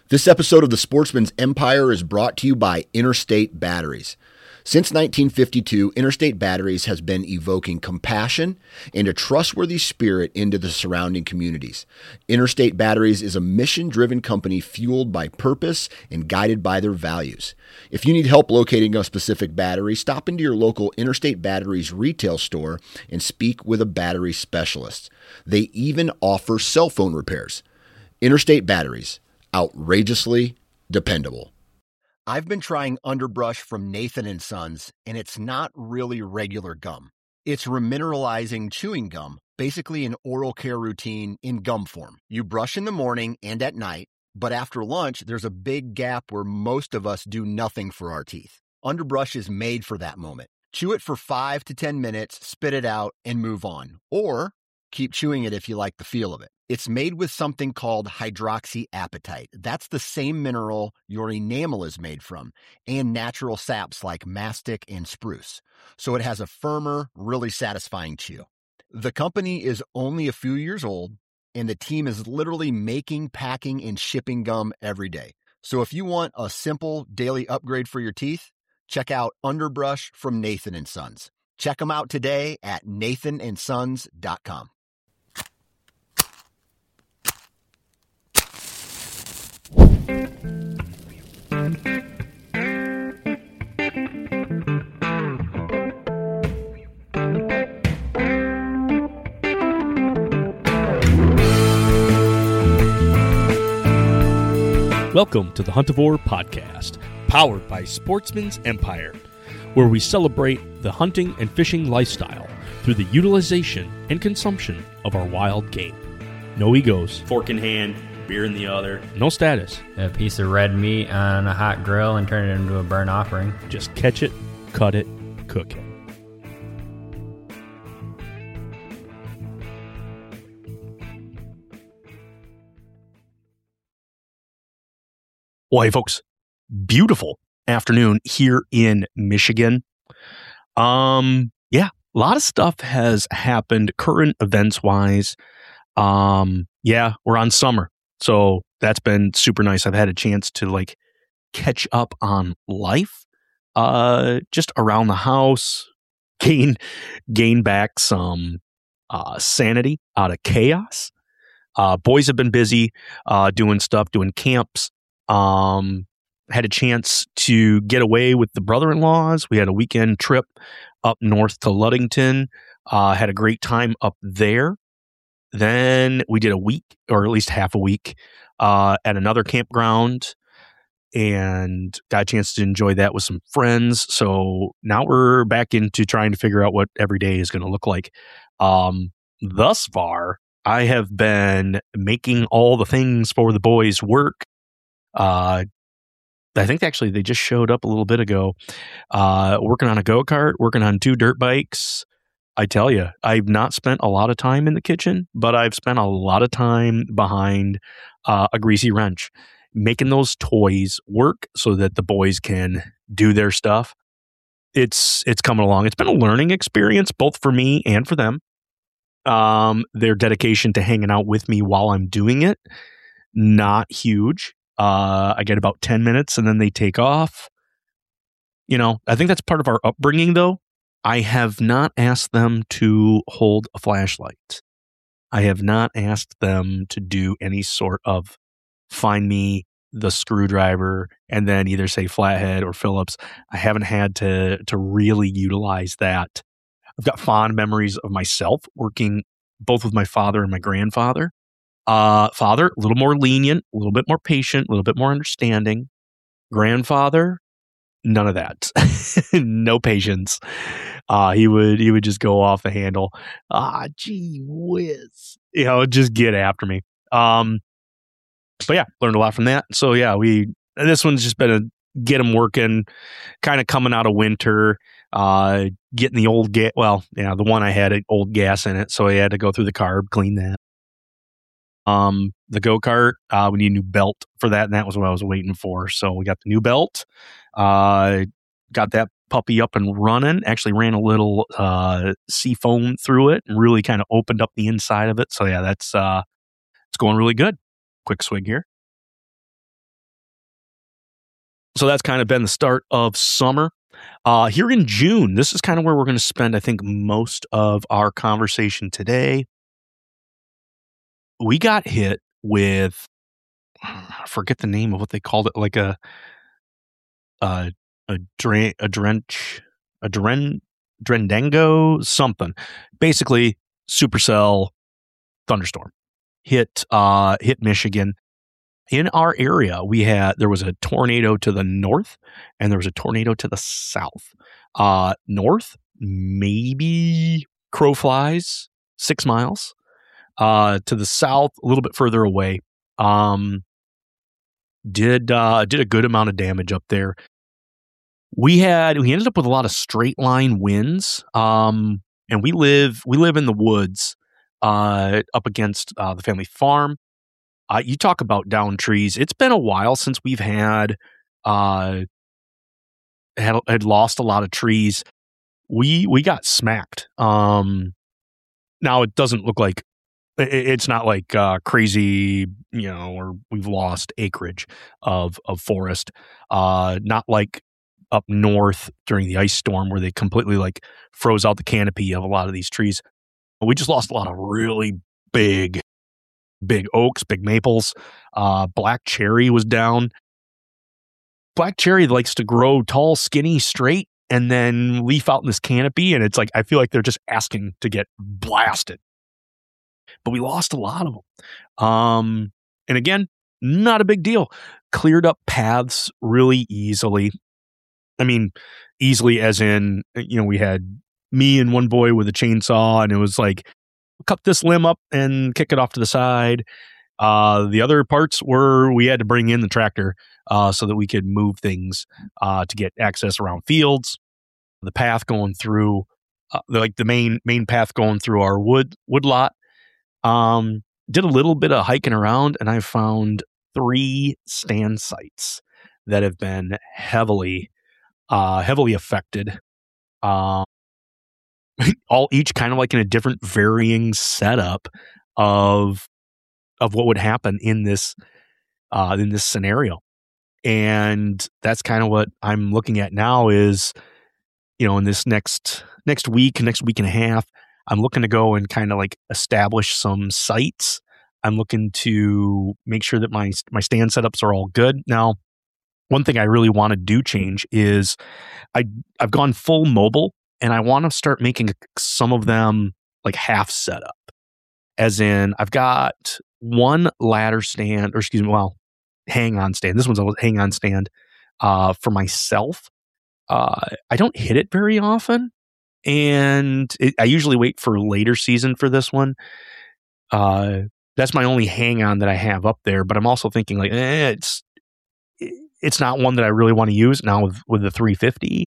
This episode of the Sportsman's Empire is brought to you by Interstate Batteries. Since 1952, Interstate Batteries has been evoking compassion and a trustworthy spirit into the surrounding communities. Interstate Batteries is a mission-driven company fueled by purpose and guided by their values. If you need help locating a specific battery, stop into your local Interstate Batteries retail store and speak with a battery specialist. They even offer cell phone repairs. Interstate Batteries. Outrageously dependable. I've been trying Underbrush from Nathan & Sons, and it's not really regular gum. It's remineralizing chewing gum, basically an oral care routine in gum form. You brush in the morning and at night, but after lunch, there's a big gap where most of us do nothing for our teeth. Underbrush is made for that moment. Chew it for 5 to 10 minutes, spit it out, and move on. Or keep chewing it if you like the feel of it. It's made with something called hydroxyapatite. That's the same mineral your enamel is made from, and natural saps like mastic and spruce. So it has a firmer, really satisfying chew. The company is only a few years old, and the team is literally making, packing, and shipping gum every day. So if you want a simple daily upgrade for your teeth, check out Underbrush from Nathan & Sons. Check them out today at nathanandsons.com. Welcome to the Huntivore Podcast, powered by Sportsman's Empire, where we celebrate the hunting and fishing lifestyle through the utilization and consumption of our wild game. No egos, Fork in hand, beer in the other. no status, A piece of red meat on a hot grill and turn it into a burnt offering. just catch it, cut it, cook it. Well, hey, folks, beautiful afternoon here in Michigan. A lot of stuff has happened current events wise. We're on summer, so that's been super nice. I've had a chance to catch up on life, just around the house, gain back some sanity out of chaos. Boys have been busy doing stuff, doing camps. Had a chance to get away with the brother-in-laws. We had a weekend trip up north to Ludington. Had a great time up there. Then we did a week, or at least half a week, at another campground and got a chance to enjoy that with some friends. So now we're back into trying to figure out what every day is going to look like. Thus far, I have been making all the things for the boys work. I think actually they just showed up a little bit ago, working on a go-kart, working on 2 dirt bikes. I tell you, I've not spent a lot of time in the kitchen, but I've spent a lot of time behind a greasy wrench, making those toys work so that the boys can do their stuff. It's coming along. It's been a learning experience, both for me and for them. Their dedication to hanging out with me while I'm doing it, not huge. I get about 10 minutes and then they take off. I think that's part of our upbringing, though. I have not asked them to hold a flashlight. I have not asked them to do any sort of find me the screwdriver and then either say Flathead or Phillips. I haven't had to really utilize that. I've got fond memories of myself working both with my father and my grandfather. Father, a little more lenient, a little bit more patient, a little bit more understanding. Grandfather, none of that. No patience. He would just go off the handle. Gee whiz. Just get after me. But yeah, learned a lot from that. So yeah, this one's just been a get them working, kind of coming out of winter, getting the old gas. Well, yeah, the one I had old gas in it, so I had to go through the carb, clean that. The go-kart, we need a new belt for that, and that was what I was waiting for. So we got the new belt, got that puppy up and running. Actually ran a little sea foam through it and really kind of opened up the inside of it. So yeah, that's it's going really good. Quick swig here. So that's kind of been the start of summer. Here in June, this is kind of where we're going to spend, I think, most of our conversation today. We got hit with, I forget the name of what they called it, like a Drendango something. Basically, supercell thunderstorm hit Michigan. In our area, there was a tornado to the north and there was a tornado to the south. North, maybe crow flies 6 miles. To the south, a little bit further away, did a good amount of damage up there. We ended up with a lot of straight line winds. And we live in the woods, up against the family farm. You talk about down trees. It's been a while since we've had lost a lot of trees. We got smacked. Now it doesn't look like, it's not like crazy, or we've lost acreage of forest. Not like up north during the ice storm where they completely like froze out the canopy of a lot of these trees. We just lost a lot of really big oaks, big maples. Black cherry was down. Black cherry likes to grow tall, skinny, straight, and then leaf out in this canopy. And it's like, I feel like they're just asking to get blasted. But we lost a lot of them. And again, not a big deal. Cleared up paths really easily. I mean, easily as in, we had me and one boy with a chainsaw, and it was like, cut this limb up and kick it off to the side. The other parts were we had to bring in the tractor so that we could move things to get access around fields. The path going through, the main path going through our wood lot. Did a little bit of hiking around, and I found 3 stand sites that have been heavily affected. Each kind of like in a different varying setup of what would happen in this scenario. And that's kind of what I'm looking at now is, in this next week and a half, I'm looking to go and kind of like establish some sites. I'm looking to make sure that my stand setups are all good. Now, one thing I really want to do change is I've gone full mobile, and I want to start making some of them like half setup. As in, I've got one ladder stand, hang-on stand. This one's a hang-on stand for myself. I don't hit it very often, and I usually wait for later season for this one. That's my only hang-on that I have up there, but I'm also thinking like, it's not one that I really want to use now with the 350.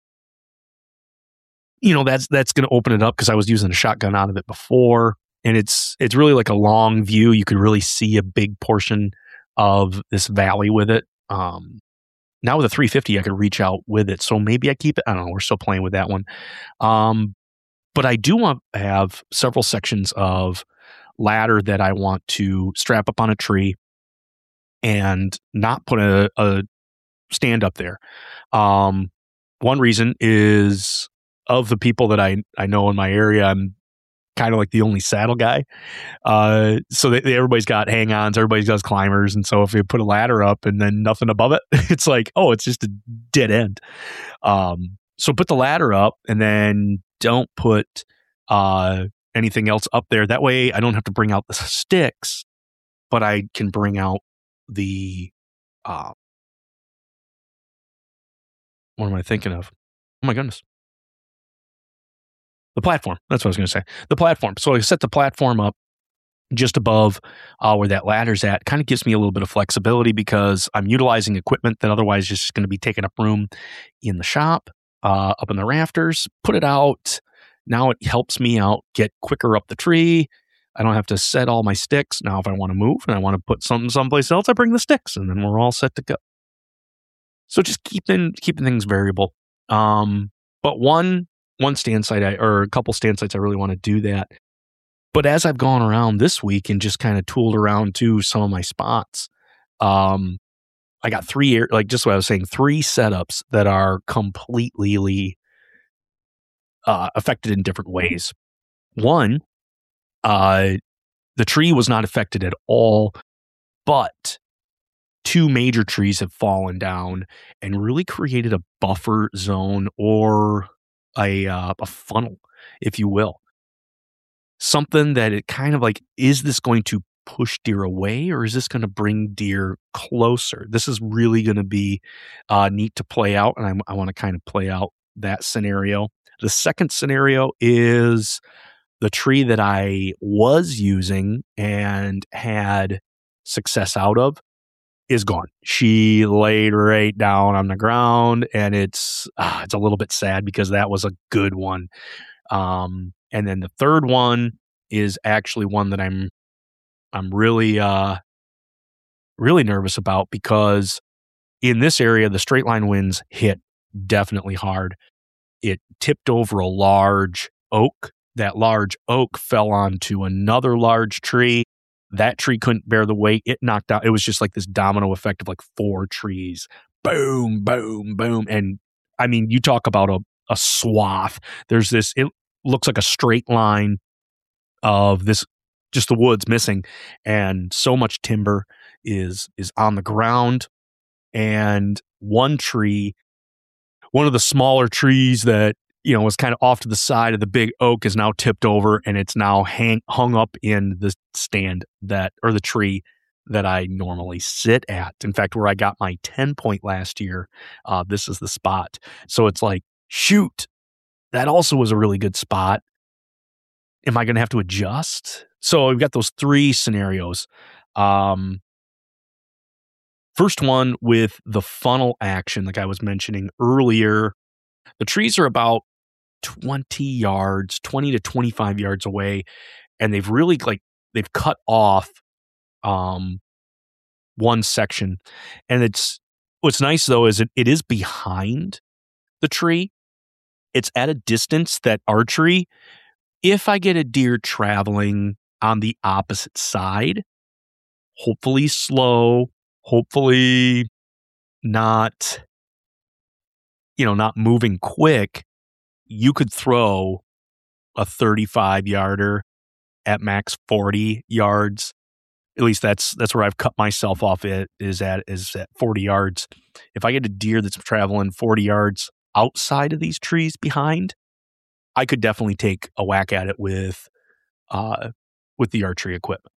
That's going to open it up because I was using a shotgun out of it before, and it's really like a long view. You could really see a big portion of this valley with it. Now with a 350, I could reach out with it, so maybe I keep it. I don't know. We're still playing with that one, but I do want to have several sections of ladder that I want to strap up on a tree and not put a stand up there. One reason is, of the people that I know in my area, I'm kind of like the only saddle guy. So everybody's got hang-ons, everybody's got climbers. And so if you put a ladder up and then nothing above it, it's like, it's just a dead end. So put the ladder up and then don't put anything else up there. That way I don't have to bring out the sticks, but I can bring out the, what am I thinking of? Oh my goodness. The platform. That's what I was going to say. The platform. So I set the platform up just above where that ladder's at. Kind of gives me a little bit of flexibility because I'm utilizing equipment that otherwise is just going to be taking up room in the shop, up in the rafters. Put it out. Now it helps me out get quicker up the tree. I don't have to set all my sticks. Now if I want to move and I want to put something someplace else, I bring the sticks and then we're all set to go. So just keeping things variable. But one stand site or a couple stand sites, I really want to do that. But as I've gone around this week and just kind of tooled around to some of my spots, I got just what I was saying, 3 setups that are completely affected in different ways. One, the tree was not affected at all, but 2 major trees have fallen down and really created a buffer zone or a funnel, if you will. Something that it kind of like, is this going to push deer away or is this going to bring deer closer? This is really going to be neat to play out, and I want to kind of play out that scenario. The second scenario is the tree that I was using and had success out of is gone. She laid right down on the ground, and it's a little bit sad because that was a good one. And then the third one is actually one that I'm really really nervous about, because in this area the straight line winds hit definitely hard. It tipped over a large oak. That large oak fell onto another large tree. That tree couldn't bear the weight. It knocked out. It was just like this domino effect of like 4 trees. Boom, boom, boom. And I mean, you talk about a swath. There's this, it looks like a straight line of this, just the woods missing. And so much timber is on the ground. And one tree, one of the smaller trees that, you know, was kind of off to the side of the big oak, is now tipped over, and it's now hung up in the stand or the tree that I normally sit at. In fact, where I got my 10-point last year, this is the spot. So it's like, shoot, that also was a really good spot. Am I going to have to adjust? So we've got those 3 scenarios. First one with the funnel action, like I was mentioning earlier, the trees are about 20 to 25 yards away, and they've really they've cut off one section. And what's nice though is it is behind the tree. It's at a distance that archery, if I get a deer traveling on the opposite side, hopefully slow, hopefully not moving quick, you could throw a 35-yarder at max 40 yards. At least that's where I've cut myself off is at 40 yards. If I get a deer that's traveling 40 yards outside of these trees behind, I could definitely take a whack at it with the archery equipment.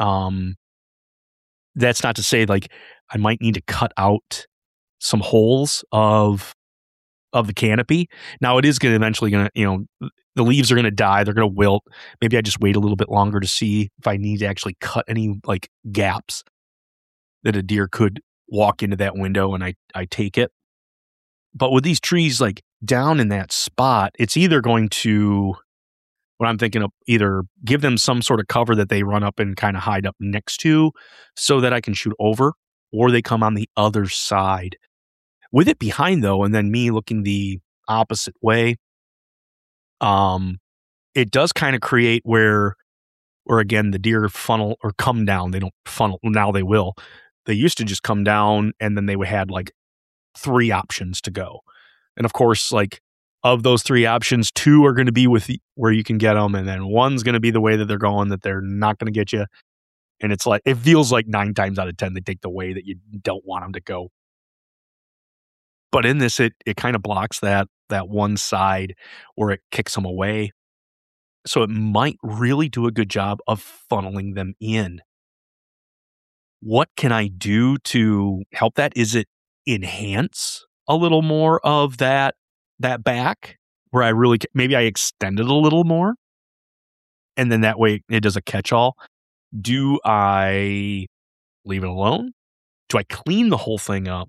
That's not to say like I might need to cut out some holes of the canopy. Now it is eventually going to, the leaves are going to die. They're going to wilt. Maybe I just wait a little bit longer to see if I need to actually cut any like gaps that a deer could walk into that window, and I take it. But with these trees like down in that spot, it's either going to, what I'm thinking of, either give them some sort of cover that they run up and kind of hide up next to so that I can shoot over, or they come on the other side. With it behind though, and then me looking the opposite way, it does kind of create where again the deer funnel or come down. They don't funnel now; they will. They used to just come down, and then they had like 3 options to go. And of course, like of those 3 options, 2 are going to be with where you can get them, and then one's going to be the way that they're going that they're not going to get you. And it's like it feels like 9 times out of 10 they take the way that you don't want them to go. But in this, it kind of blocks that one side, or it kicks them away. So it might really do a good job of funneling them in. What can I do to help that? Is it enhance a little more of that back, where I really, maybe I extend it a little more, and then that way it does a catch-all? Do I leave it alone? Do I clean the whole thing up?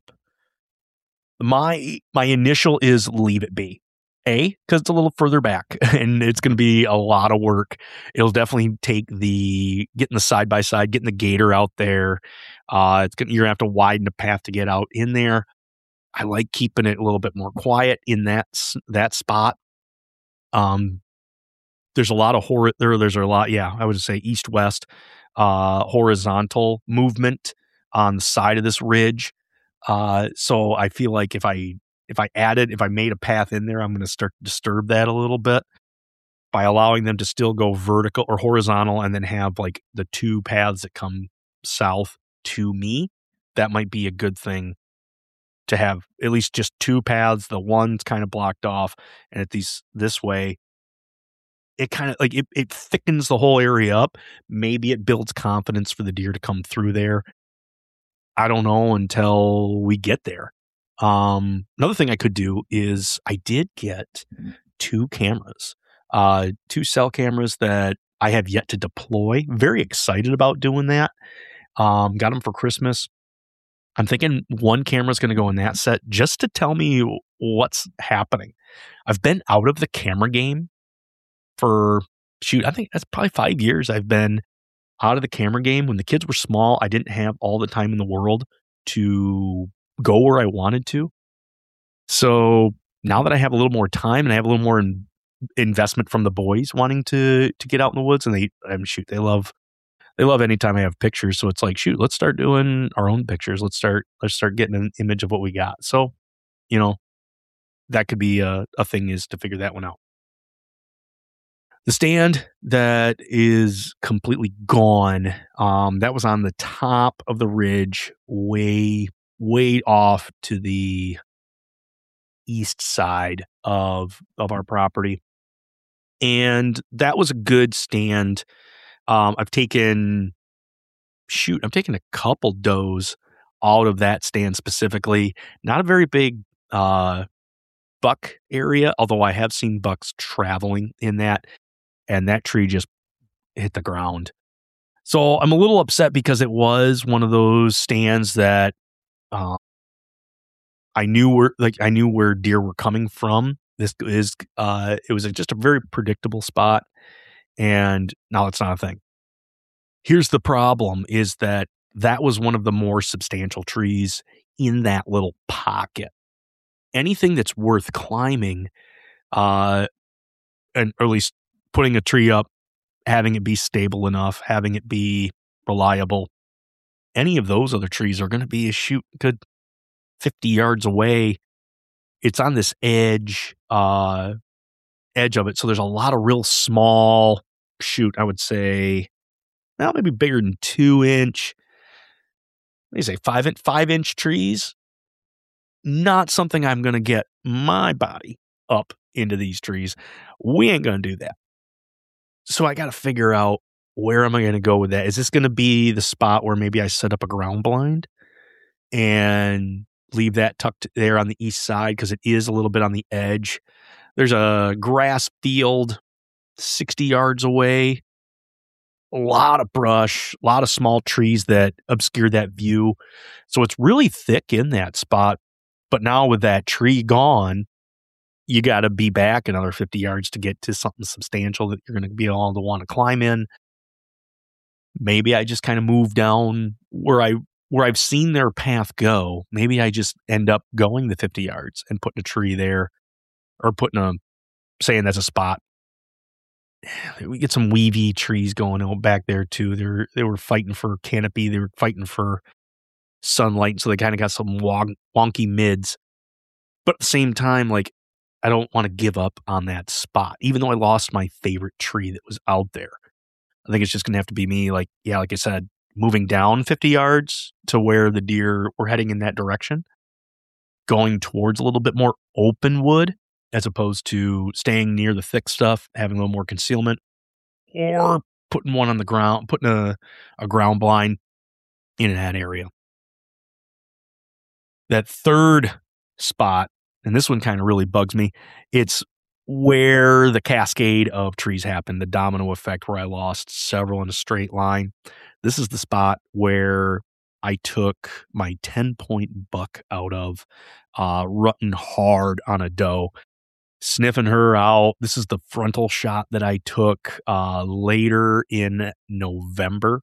My initial is leave it be. Because it's a little further back and it's going to be a lot of work. It'll definitely take getting the side-by-side, getting the gator out there. You're going to have to widen the path to get out in there. I like keeping it a little bit more quiet in that spot. There's a lot of I would say east-west horizontal movement on the side of this ridge. So I feel like if I made a path in there, I'm going to start to disturb that a little bit by allowing them to still go vertical or horizontal and then have like the two paths that come south to me. That might be a good thing to have at least just two paths. The one's kind of blocked off, and at these this way, it kind of like it thickens the whole area up. Maybe it builds confidence for the deer to come through there. I don't know until we get there. Another thing I could do is I did get two cameras, two cell cameras that I have yet to deploy. Very excited about doing that. Got them for Christmas. I'm thinking one camera is going to go in that set just to tell me what's happening. I've been out of the camera game for, I think that's probably 5 years I've been out of the camera game. When the kids were small, I didn't have all the time in the world to go where I wanted to. So now that I have a little more time and I have a little more investment from the boys wanting to get out in the woods, and they love anytime I have pictures. So it's like, shoot, let's start doing our own pictures. Let's start getting an image of what we got. So, that could be a thing, is to figure that one out. The stand that is completely gone, that was on the top of the ridge, way off to the east side of our property. And that was a good stand. I've taken a couple does out of that stand specifically. Not a very big buck area, although I have seen bucks traveling in that, and that tree just hit the ground. So I'm a little upset because it was one of those stands that I knew where deer were coming from. It was just a very predictable spot, and now it's not a thing. Here's the problem, is that was one of the more substantial trees in that little pocket. Anything that's worth climbing, or at least putting a tree up, having it be stable enough, having it be reliable, any of those other trees are going to be a good 50 yards away. It's on this edge of it. So there's a lot of real small, I would say, now maybe bigger than 2-inch, they say 5-inch trees. Not something I'm going to get my body up into these trees. We ain't going to do that. So I got to figure out, where am I going to go with that? Is this going to be the spot where maybe I set up a ground blind and leave that tucked there on the east side, because it is a little bit on the edge? There's a grass field 60 yards away. A lot of brush, a lot of small trees that obscure that view. So it's really thick in that spot. But now with that tree gone, you got to be back another 50 yards to get to something substantial that you're going to be able to want to climb in. Maybe I just kind of move down where I've seen their path go. Maybe I just end up going the 50 yards and putting a tree there, or saying that's a spot. We get some weavy trees going on back there too. They were fighting for canopy. They were fighting for sunlight. So they kind of got some wonky mids. But at the same time, like, I don't want to give up on that spot, even though I lost my favorite tree that was out there. I think it's just going to have to be me, like I said, moving down 50 yards to where the deer were heading in that direction, going towards a little bit more open wood, as opposed to staying near the thick stuff, having a little more concealment, or putting one on the ground, putting a ground blind in that area. That third spot, and this one kind of really bugs me, it's where the cascade of trees happened, the domino effect, where I lost several in a straight line. This is the spot where I took my 10-point buck out of, rutting hard on a doe, sniffing her out. This is the frontal shot that I took later in November.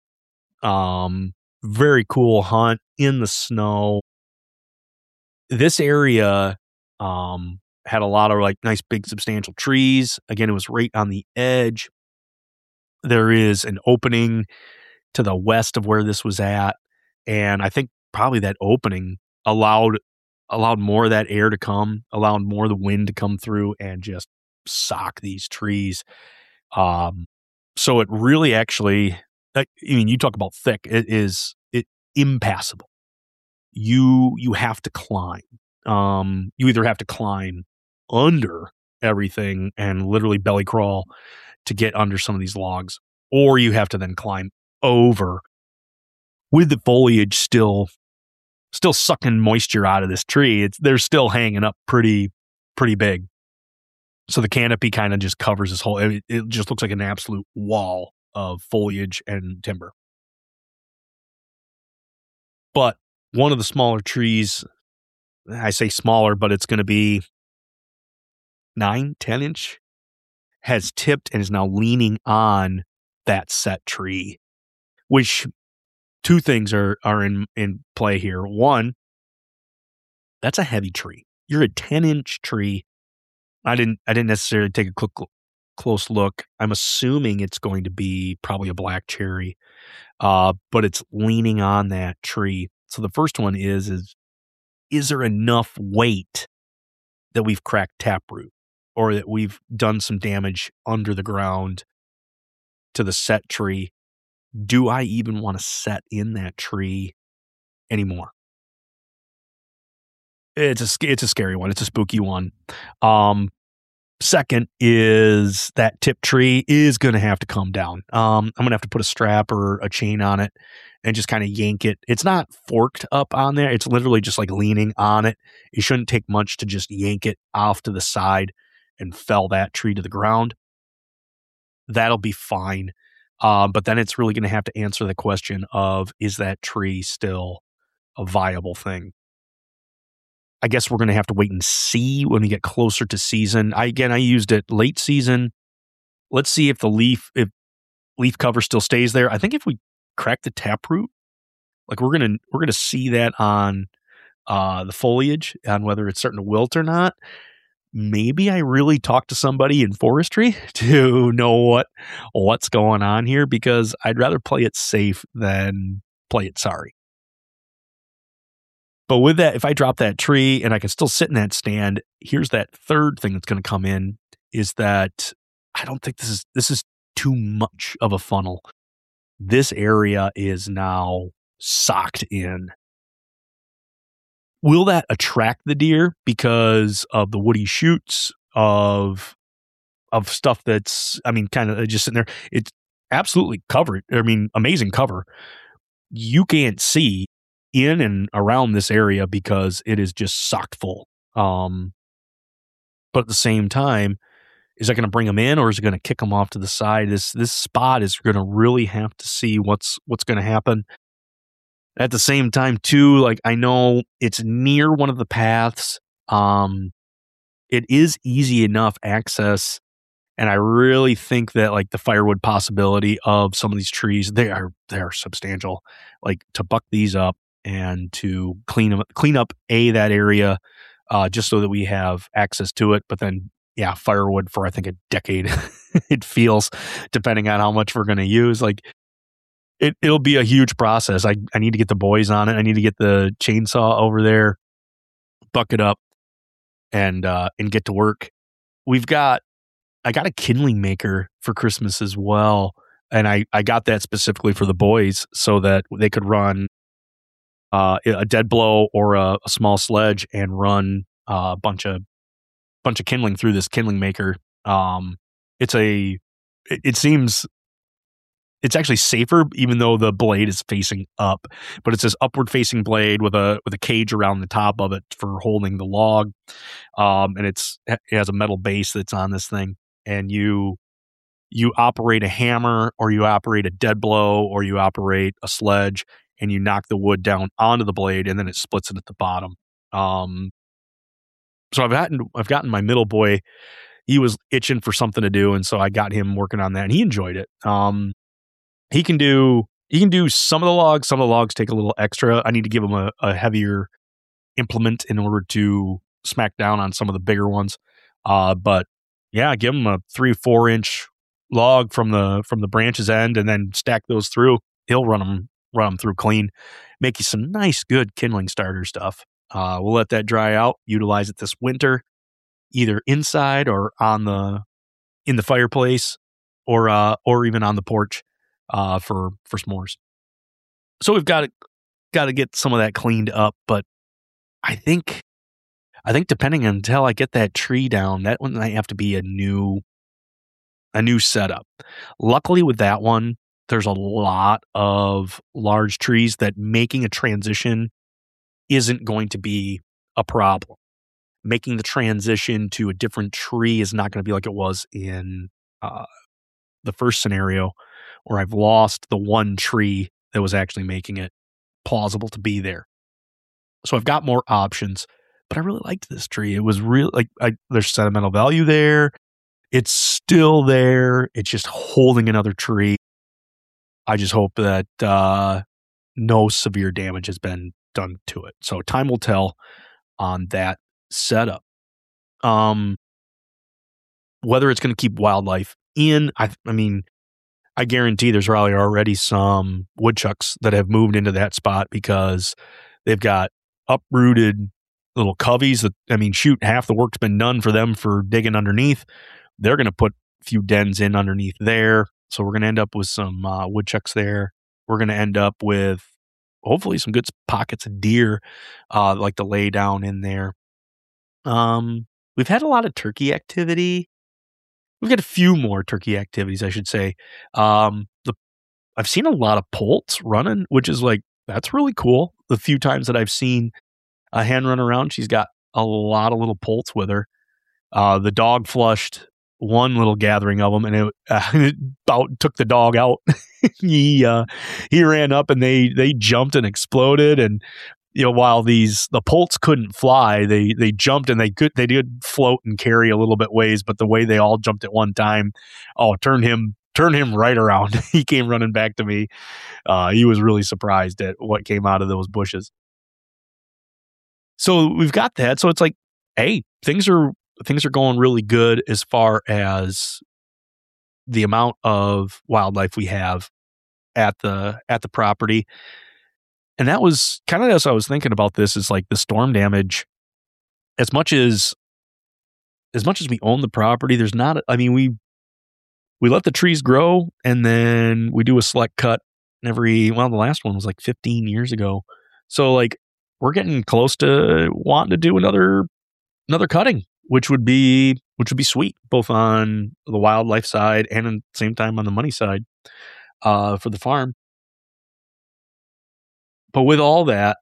Very cool hunt in the snow. This area had a lot of like nice big substantial trees. Again, it was right on the edge. There is an opening to the west of where this was at, and I think probably that opening allowed more of that air to come, allowed more of the wind to come through and just sock these trees. So it really actually, you talk about thick, it impassable. You have to climb. You either have to climb under everything and literally belly crawl to get under some of these logs, or you have to then climb over with the foliage still sucking moisture out of this tree. They're still hanging up pretty big. So the canopy kind of just covers this whole, it just looks like an absolute wall of foliage and timber. But one of the smaller trees, I say smaller, but it's going to be 9, 10 inch, has tipped and is now leaning on that set tree, which two things are in play here. One, that's a heavy tree. You're a 10-inch tree. I didn't necessarily take a close look. I'm assuming it's going to be probably a black cherry, but it's leaning on that tree. So the first one is there enough weight that we've cracked taproot, or that we've done some damage under the ground to the set tree? Do I even want to set in that tree anymore? It's a scary one. It's a spooky one. Second is that tip tree is going to have to come down. I'm going to have to put a strap or a chain on it and just kind of yank it. It's not forked up on there. It's literally just like leaning on it. It shouldn't take much to just yank it off to the side and fell that tree to the ground. That'll be fine. But then it's really going to have to answer the question of, is that tree still a viable thing? I guess we're going to have to wait and see when we get closer to season. I used it late season. Let's see if leaf cover still stays there. I think if we crack the taproot, like we're gonna see that on the foliage, on whether it's starting to wilt or not. Maybe I really talk to somebody in forestry to know what's going on here, because I'd rather play it safe than play it sorry. But with that, if I drop that tree and I can still sit in that stand, here's that third thing that's going to come in, is that I don't think this is too much of a funnel. This area is now socked in. Will that attract the deer because of the woody shoots of stuff that's, kind of just sitting there? It's absolutely covered. Amazing cover. You can't see in and around this area because it is just socked full. But at the same time, is that going to bring them in, or is it going to kick them off to the side? This spot is going to really have to see what's going to happen. At the same time, too, like, I know it's near one of the paths. It is easy enough access, and I really think that, like, the firewood possibility of some of these trees, they are substantial. Like, to buck these up and to clean up that area, just so that we have access to it. But then, yeah, firewood for I think a decade. It feels, depending on how much we're going to use. Like, it'll be a huge process. I need to get the boys on it. I need to get the chainsaw over there, buck it up, and get to work. I got a kindling maker for Christmas as well, and I got that specifically for the boys so that they could run a dead blow or a small sledge and run a bunch of kindling through this kindling maker. It seems it's actually safer, even though the blade is facing up, but it's this upward facing blade with a cage around the top of it for holding the log. And it has a metal base that's on this thing, and you operate a hammer, or you operate a dead blow, or you operate a sledge, and you knock the wood down onto the blade, and then it splits it at the bottom. So I've gotten my middle boy. He was itching for something to do, and so I got him working on that, and he enjoyed it. He can do some of the logs. Some of the logs take a little extra. I need to give him a heavier implement in order to smack down on some of the bigger ones. But yeah, give him a 3-4 inch log from the branch's end, and then stack those through. He'll run them through clean. Make you some nice, good kindling starter stuff. We'll let that dry out, utilize it this winter, either inside or in the fireplace, or even on the porch for s'mores. So we've got to get some of that cleaned up, but I think depending until I get that tree down, that one might have to be a new setup. Luckily with that one, there's a lot of large trees that making a transition isn't going to be a problem. Making the transition to a different tree is not going to be like it was in the first scenario, where I've lost the one tree that was actually making it plausible to be there. So I've got more options, but I really liked this tree. It was really there's sentimental value there. It's still there. It's just holding another tree. I just hope that no severe damage has been done to it. So time will tell on that setup. Whether it's going to keep wildlife in, I mean, I guarantee there's probably already some woodchucks that have moved into that spot because they've got uprooted little coveys that, I mean, shoot, half the work's been done for them for digging underneath. They're going to put a few dens in underneath there. So we're going to end up with some woodchucks there. We're going to end up with hopefully some good pockets of deer, like to lay down in there. We've had a lot of turkey activity. We've got a few more turkey activities, I should say. I've seen a lot of poults running, which is that's really cool. The few times that I've seen a hen run around, she's got a lot of little poults with her. The dog flushed one little gathering of them, and it about took the dog out. He ran up, and they jumped and exploded. And while the poults couldn't fly, they jumped, and they did float and carry a little bit ways. But the way they all jumped at one time, turned him right around. He came running back to me. He was really surprised at what came out of those bushes. So we've got that. So it's like, hey, things are going really good as far as the amount of wildlife we have at the property. And that was kind of as I was thinking about this, is like the storm damage. As much as we own the property, there's not, we let the trees grow, and then we do a select cut the last one was 15 years ago. So we're getting close to wanting to do another cutting, which would be sweet, both on the wildlife side and at the same time on the money side for the farm. But with all that,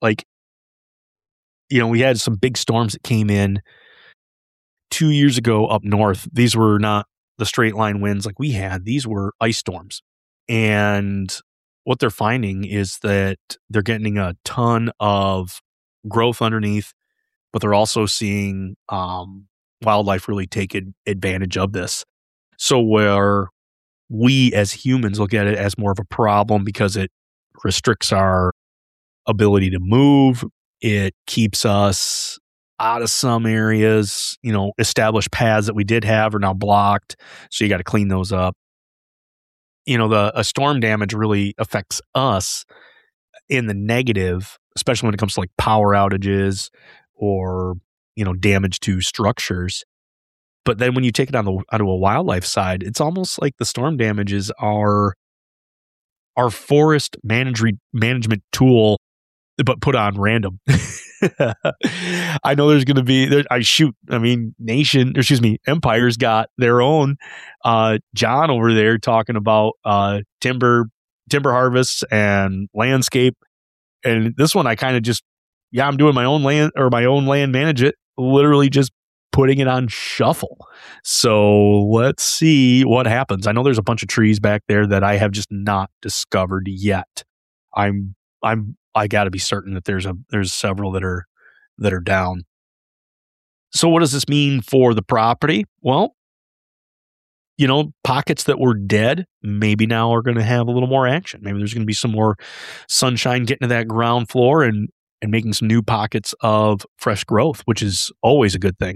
we had some big storms that came in 2 years ago up north. These were not the straight line winds like we had. These were ice storms. And what they're finding is that they're getting a ton of growth underneath, but they're also seeing wildlife really take advantage of this. So where we as humans look at it as more of a problem because it restricts our ability to move, it keeps us out of some areas, established paths that we did have are now blocked. So you got to clean those up. A storm damage really affects us in the negative, especially when it comes to power outages or, damage to structures. But then when you take it onto a wildlife side, it's almost like the storm damages are our forest management tool, but put on random. I know there's going to be, Empire's got their own, John over there talking about, timber harvests and landscape. And this one, I kind of I'm doing my own land management, literally just putting it on shuffle. So let's see what happens. I know there's a bunch of trees back there that I have just not discovered yet. I got to be certain that there's several that are down. So what does this mean for the property? Well, pockets that were dead maybe now are going to have a little more action. Maybe there's going to be some more sunshine getting to that ground floor and making some new pockets of fresh growth, which is always a good thing.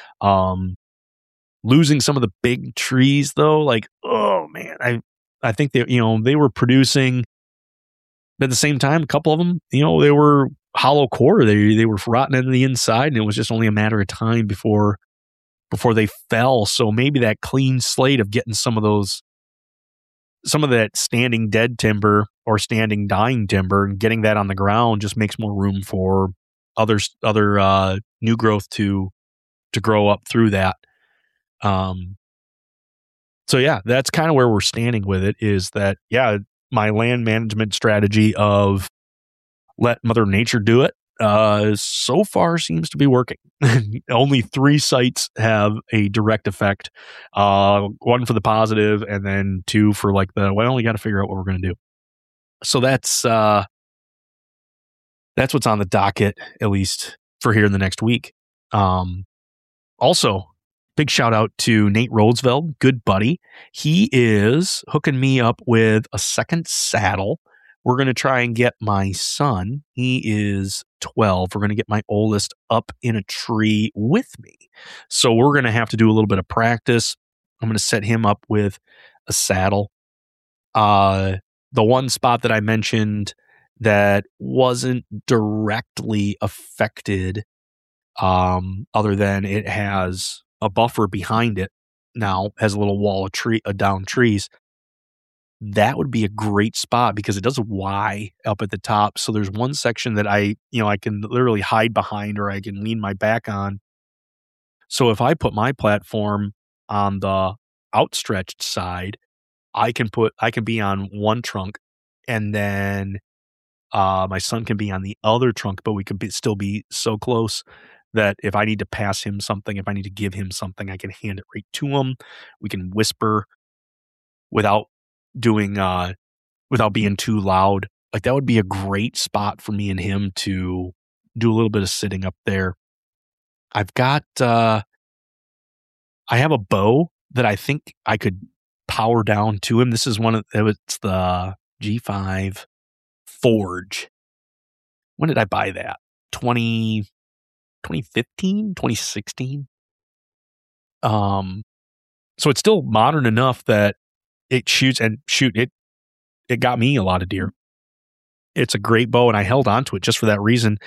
Losing some of the big trees though, oh man, I think they were producing. But at the same time, a couple of them, they were hollow core. They were rotten in the inside, and it was just only a matter of time before they fell. So maybe that clean slate of getting some of that standing dead timber or standing dying timber and getting that on the ground just makes more room for other new growth to grow up through that. So yeah, that's kind of where we're standing with it, is that, yeah, my land management strategy of let Mother Nature do it, so far seems to be working. Only 3 sites have a direct effect, 1 for the positive and then 2 for like we got to figure out what we're going to do. So that's what's on the docket, at least for here in the next week. Also, big shout out to Nate Rhodsveld, good buddy. He is hooking me up with a second saddle. We're going to try and get my son, he is 12. We're going to get my oldest up in a tree with me. So we're going to have to do a little bit of practice. I'm going to set him up with a saddle. The one spot that I mentioned that wasn't directly affected, other than it has a buffer behind it now, has a little wall of down trees. That would be a great spot because it does a Y up at the top. So there's one section that I can literally hide behind, or I can lean my back on. So if I put my platform on the outstretched side, I can be on one trunk, and then my son can be on the other trunk, but we could still be so close that if I need to pass him something, if I need to give him something, I can hand it right to him. We can whisper without being too loud. Like, that would be a great spot for me and him to do a little bit of sitting up there. I've got, I have a bow that I think I could power down to him. This is it's the G5 Forge. When did I buy that? 2015, 2016. So it's still modern enough that it shoots, and it got me a lot of deer. It's a great bow, and I held on to it just for that reason.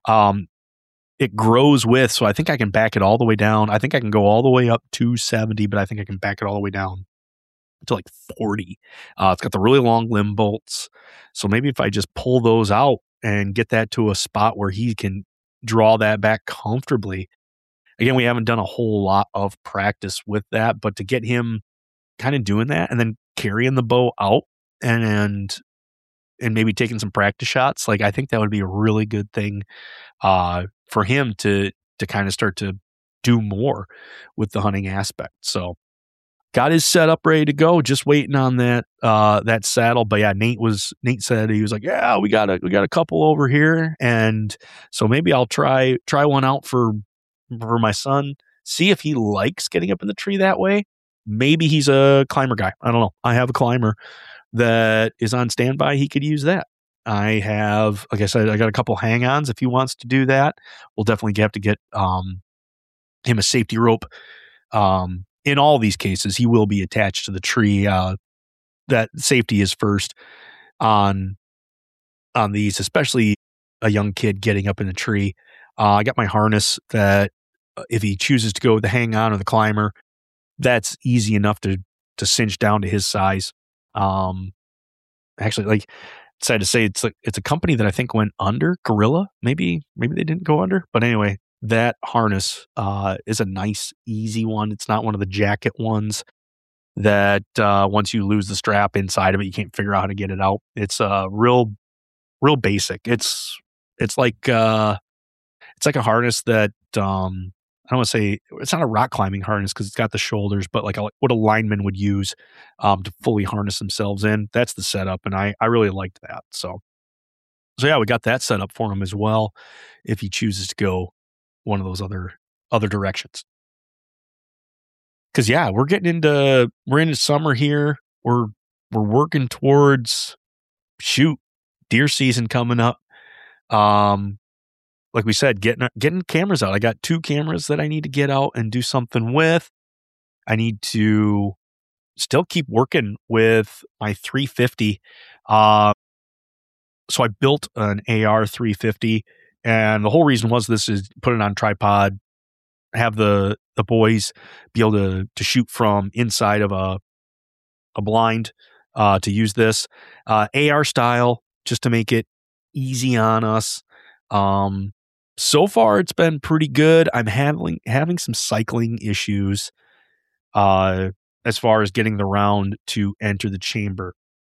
It grows so I think I can back it all the way down. I think I can go all the way up to 70, but I think I can back it all the way down to like 40. It's got the really long limb bolts. So maybe if I just pull those out and get that to a spot where he can draw that back comfortably. Again, we haven't done a whole lot of practice with that, but to get him kind of doing that and then carrying the bow out and maybe taking some practice shots, like, I think that would be a really good thing for him to kind of start to do more with the hunting aspect. So got his setup ready to go, just waiting on that saddle. But yeah, Nate said, he was like, yeah, we got a couple over here, and so maybe I'll try one out for my son, see if he likes getting up in the tree that way. Maybe he's a climber guy. I don't know. I have a climber that is on standby. He could use that. I have, like I said, I got a couple hang-ons if he wants to do that. We'll definitely have to get him a safety rope. In all these cases, he will be attached to the tree. That safety is first on these, especially a young kid getting up in the tree. I got my harness that if he chooses to go with the hang-on or the climber, that's easy enough to cinch down to his size. Actually, like, sad to say, it's a company that I think went under, Gorilla. Maybe they didn't go under, but anyway, that harness is a nice, easy one. It's not one of the jacket ones that once you lose the strap inside of it, you can't figure out how to get it out. It's real basic. It's like a harness that I don't want to say it's not a rock climbing harness because it's got the shoulders, but like what a lineman would use to fully harness themselves in. That's the setup, and I really liked that. So yeah, we got that set up for him as well if he chooses to go one of those other directions. Because yeah, we're into summer here. We're working towards deer season coming up. Like we said, getting cameras out. I got 2 cameras that I need to get out and do something with. I need to still keep working with my 350. So I built an AR 350 And the whole reason was this is put it on tripod, have the boys be able to shoot from inside of a blind to use this. AR style, just to make it easy on us. So far, it's been pretty good. I'm having some cycling issues as far as getting the round to enter the chamber.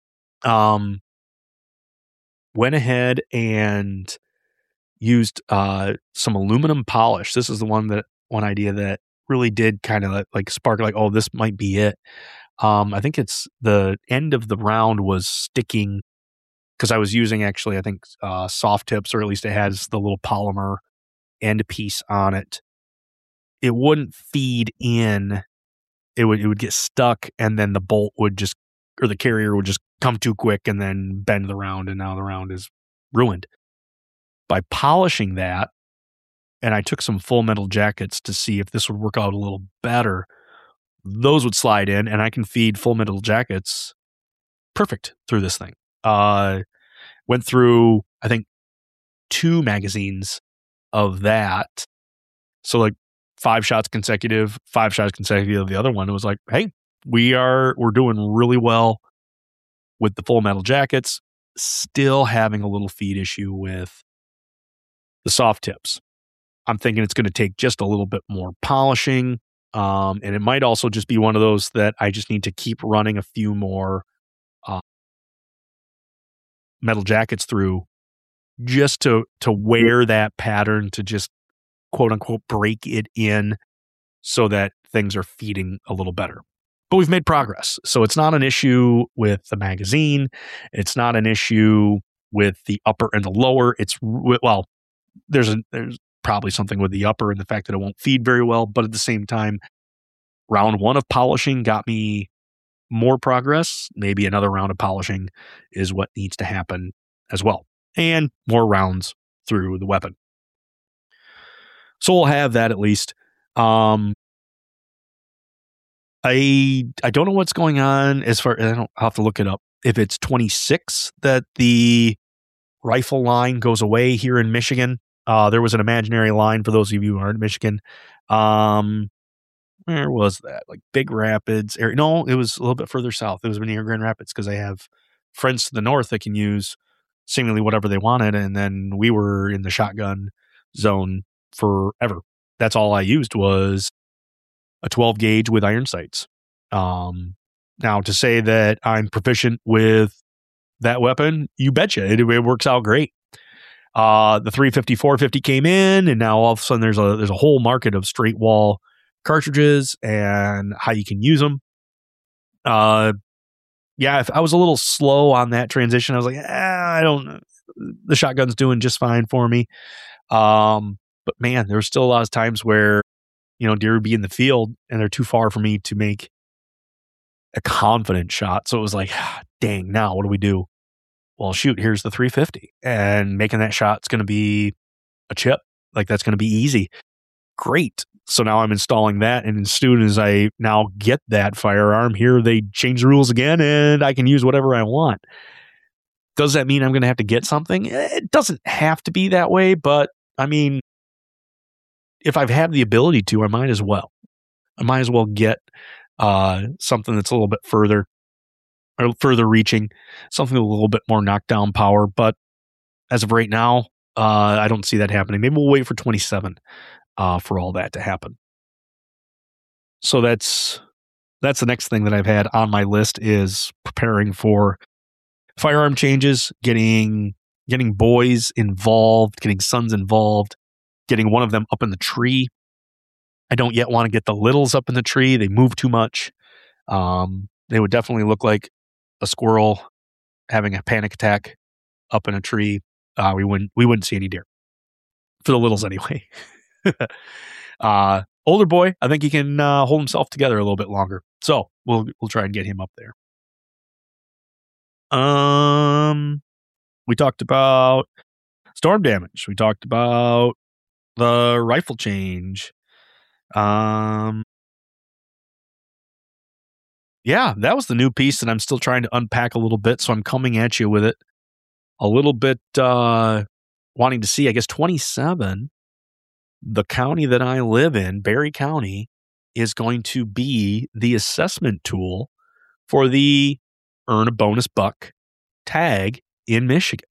Went ahead and used some aluminum polish. This is the one idea that really did kind of like spark like, oh, this might be it. I think it's the end of the round was sticking because I was using actually, I think, soft tips, or at least it has the little polymer end piece on it. It wouldn't feed in. It would get stuck, and then the bolt would just, or the carrier would just come too quick and then bend the round, and now the round is ruined. By polishing that, and I took some Full Metal Jackets to see if this would work out a little better. Those would slide in, and I can feed Full Metal Jackets perfect through this thing. Went through, I think, 2 magazines of that. So like 5 shots consecutive. The other one, it was like, hey, we're doing really well with the Full Metal Jackets. Still having a little feed issue with the soft tips. I'm thinking it's going to take just a little bit more polishing. And it might also just be one of those that I just need to keep running a few more metal jackets through just to wear that pattern, to just quote unquote break it in so that things are feeding a little better. But we've made progress. So it's not an issue with the magazine. It's not an issue with the upper and the lower. Well, there's probably something with the upper and the fact that it won't feed very well. But at the same time, round 1 of polishing got me more progress. Maybe another round of polishing is what needs to happen as well. And more rounds through the weapon. So we'll have that at least. I don't know what's going on as far, I'll have to look it up. If it's 26 that the rifle line goes away here in Michigan. There was an imaginary line for those of you who aren't in Michigan. Where was that? Like Big Rapids area? No, it was a little bit further south. It was near Grand Rapids because I have friends to the north that can use seemingly whatever they wanted. And then we were in the shotgun zone forever. That's all I used was a 12 gauge with iron sights. Now to say that I'm proficient with that weapon, you betcha. It works out great. The 350, 450 came in, and now all of a sudden there's a whole market of straight wall cartridges and how you can use them. If I was a little slow on that transition, I was like, I don't know. The shotgun's doing just fine for me. But man, there's still a lot of times where, deer would be in the field and they're too far for me to make a confident shot. So it was like, dang, now what do we do? Well, shoot, here's the 350, and making that shot's going to be a chip. Like, that's going to be easy. Great. So now I'm installing that, and as soon as I now get that firearm here, they change the rules again, and I can use whatever I want. Does that mean I'm going to have to get something? It doesn't have to be that way, but I mean, if I've had the ability to, I might as well. I might as well get something that's a little bit further reaching, something with a little bit more knockdown power. But as of right now, I don't see that happening. Maybe we'll wait for 27 for all that to happen. So that's the next thing that I've had on my list, is preparing for firearm changes, getting boys involved, getting sons involved, getting one of them up in the tree. I don't yet want to get the littles up in the tree. They move too much. They would definitely look like a squirrel having a panic attack up in a tree. We wouldn't see any deer for the littles anyway. Older boy, I think he can hold himself together a little bit longer. So we'll try and get him up there. We talked about storm damage. We talked about the rifle change. Yeah, that was the new piece that I'm still trying to unpack a little bit. So I'm coming at you with it a little bit wanting to see, I guess 27, the county that I live in, Barry County, is going to be the assessment tool for the Earn a Bonus Buck tag in Michigan.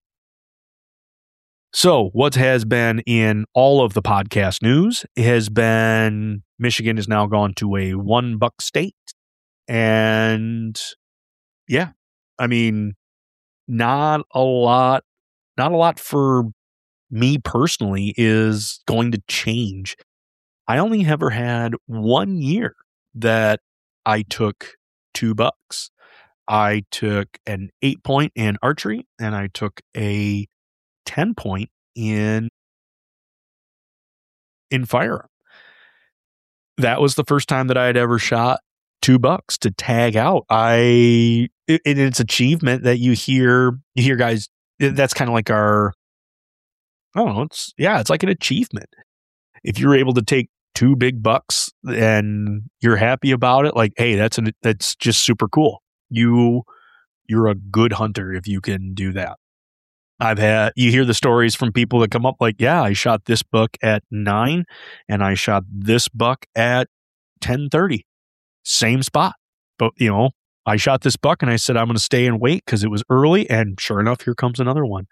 So what has been in all of the podcast news has been Michigan has now gone to a $1 state. And yeah, I mean, not a lot for me personally is going to change. I only ever had 1 year that I took $2. I took an 8-point in archery and I took a 10-point in firearm. That was the first time that I had ever shot $2 to tag out. It's achievement that you hear guys. That's kind of like our, I don't know. It's like an achievement. If you're able to take 2 big bucks and you're happy about it, like, hey, that's just super cool. You're a good hunter if you can do that. You hear the stories from people that come up like, yeah, I shot this buck at 9 and I shot this buck at 10:30. Same spot. But, I shot this buck and I said, I'm going to stay and wait because it was early. And sure enough, here comes another one.